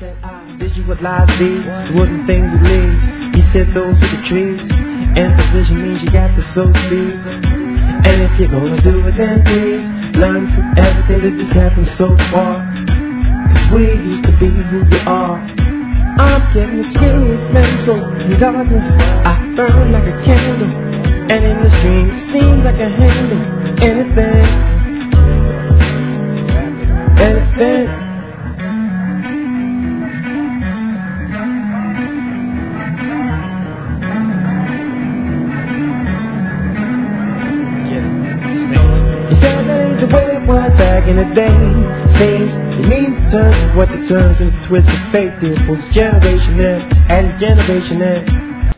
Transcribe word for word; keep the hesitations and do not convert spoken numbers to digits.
said I visualize these wooden things that lead. He said those are the trees, and the vision means you got to sow seeds. And if you're gonna do it, then please learn from everything that just happened so far. Cause we used to be who we are. I'm getting serious, mental in darkness. I burn like a candle, and in the stream it seems like I handle anything, anything. The way it was back in the day seems it needs to turn what the turns and twists of fate. It pulls generation in and generation in.